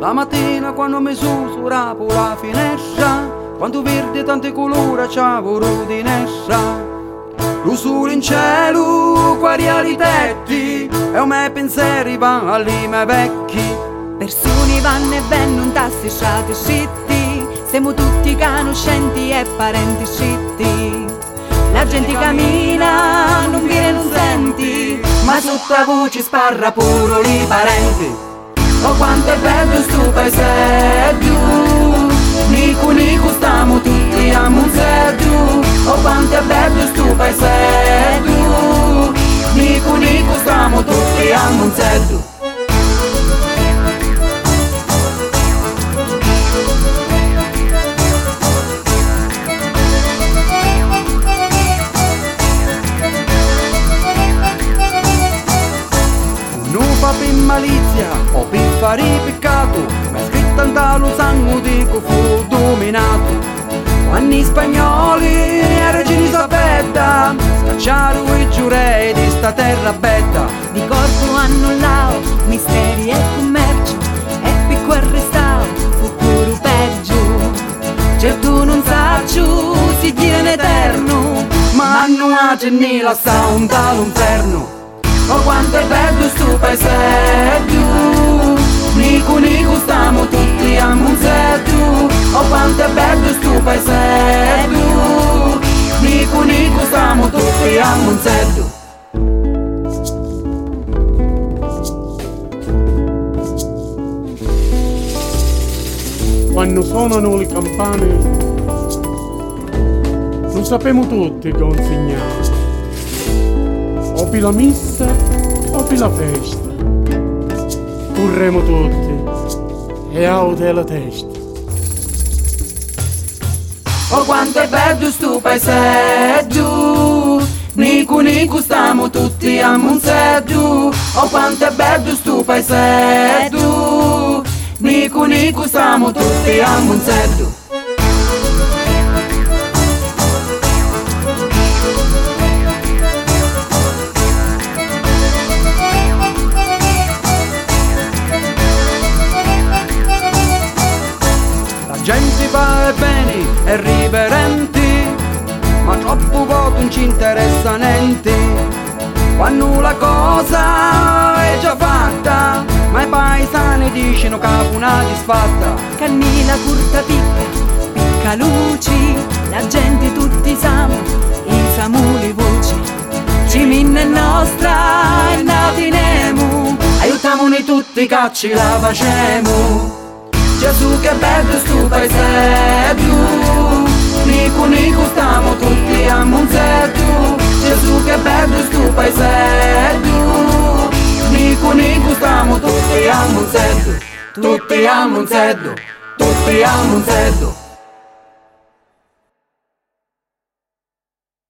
La mattina quando mi susura per la finestra, quanto verde tanti colori c'ha voluto in essa. Lo sole in cielo, quali tetti, e i miei pensieri vanno ai miei vecchi. Persone vanno e vengono tassicciati scitti, siamo tutti conoscenti e parenti scitti. La gente cammina, non viene, non senti, ma sotto la voce sparra pure i parenti. Oh quanto è bello sto paesello, Nico Nico stiamo tutti a Monzeddu. Oh quanto è bello sto paesello, Nico Nico stiamo tutti a Monzeddu. Per malizia o per fare peccato, ma è scritto in talo sangue di che fu dominato. Quando i spagnoli e regini sapetta scacciarono i giurei di sta terra bella. Di corpo annullato, misteri e commercio, e picco arrestato, fu pure peggio. Certo non saccio, si tiene eterno, ma hanno a gennila sta un talo inferno. Oh quanto è bello sto paesello, Nico Nico stiamo tutti a Monzeddu. Oh quanto è bello sto paesello, Nico Nico stiamo tutti a Monzeddu. Quando suonano le campane, non sappiamo tutti consegnare. O per la missa o per la festa, corremo tutti e aute la testa. Oh quanto è bello sto paesello, Nico Nico stiamo tutti a Monzeddu. Oh quanto è bello sto paesello, Nico Nico stiamo tutti a Monzeddu. Gente va bene e riverenti, ma troppo poco non ci interessa niente. Quando la cosa è già fatta, ma i paesani dicono che è una disfatta. Cammina curta picca luci, la gente tutti siamo, insiamo le voci. Ciminna è nostra e natinemo, aiutamone tutti che ce la facemo. Gesù che bello sto paesello, Nico Nico stiamo tutti a Monzeddu. Gesù che bello sto paesello, Nico Nico stiamo tutti a Monzeddu. Tutti a Monzeddu, tutti a Monzeddu.